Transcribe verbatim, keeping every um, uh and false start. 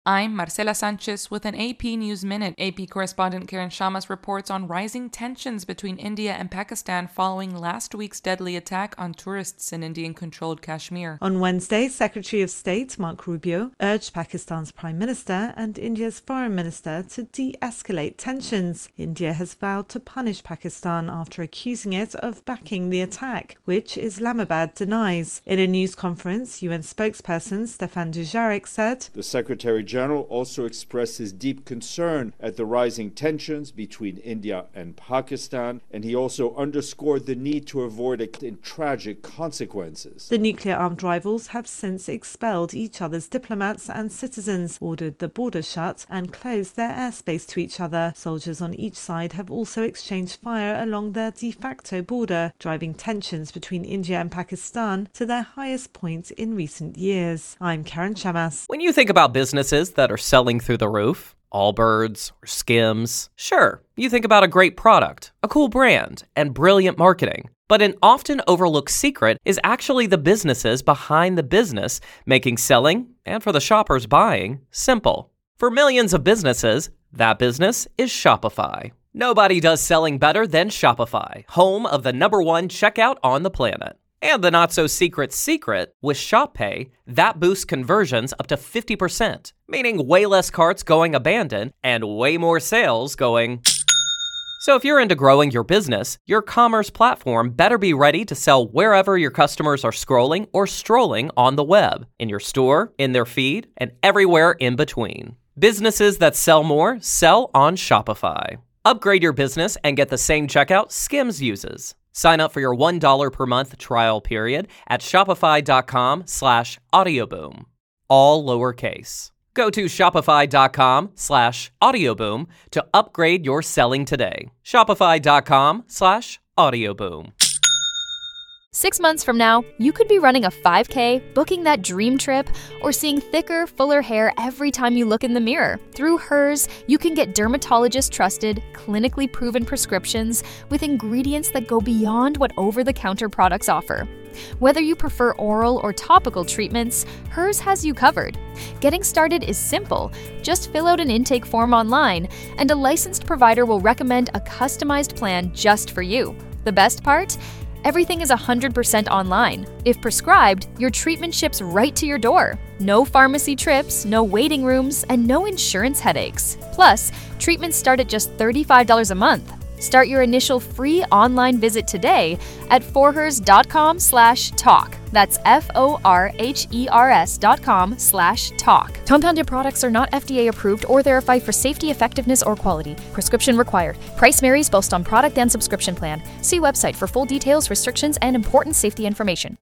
I'm Marcela Sanchez with an A P News Minute. A P correspondent Karen Shamas reports on rising tensions between India and Pakistan following last week's deadly attack on tourists in Indian-controlled Kashmir. On Wednesday, Secretary of State Mark Rubio urged Pakistan's Prime Minister and India's Foreign Minister to de-escalate tensions. India has vowed to punish Pakistan after accusing it of backing the attack, which Islamabad denies. In a news conference, U N spokesperson Stefan Dujarric said, The Secretary General also expressed his deep concern at the rising tensions between India and Pakistan, and he also underscored the need to avoid tragic consequences. The nuclear-armed rivals have since expelled each other's diplomats and citizens, ordered the border shut, and closed their airspace to each other. Soldiers on each side have also exchanged fire along their de facto border, driving tensions between India and Pakistan to their highest point in recent years. I'm Karen Shamas. When you think about businesses that are selling through the roof, Allbirds or Skims, sure, you think about a great product, a cool brand, and brilliant marketing. But an often overlooked secret is actually the businesses behind the business, making selling, and for the shoppers buying, simple. For millions of businesses, that business is Shopify. Nobody does selling better than Shopify, home of the number one checkout on the planet. And the not-so-secret secret, with Shop Pay, that boosts conversions up to fifty percent, meaning way less carts going abandoned and way more sales going... So if you're into growing your business, your commerce platform better be ready to sell wherever your customers are scrolling or strolling on the web, in your store, in their feed, and everywhere in between. Businesses that sell more sell on Shopify. Upgrade your business and get the same checkout Skims uses. Sign up for your one dollar per month trial period at shopify.com slash audioboom. All lowercase. Go to shopify.com slash audioboom to upgrade your selling today. Shopify.com slash audioboom. Six months from now, you could be running a five K, booking that dream trip, or seeing thicker, fuller hair every time you look in the mirror. Through Hers, you can get dermatologist-trusted, clinically proven prescriptions with ingredients that go beyond what over-the-counter products offer. Whether you prefer oral or topical treatments, Hers has you covered. Getting started is simple. Just fill out an intake form online, and a licensed provider will recommend a customized plan just for you. The best part? Everything is one hundred percent online. If prescribed, your treatment ships right to your door. No pharmacy trips, no waiting rooms, and no insurance headaches. Plus, treatments start at just thirty-five dollars a month. Start your initial free online visit today at forhers.com slash talk. That's F-O-R-H-E-R-S dot com slash talk. Compounded products are not F D A approved or verified for safety, effectiveness, or quality. Prescription required. Price varies based on product and subscription plan. See website for full details, restrictions, and important safety information.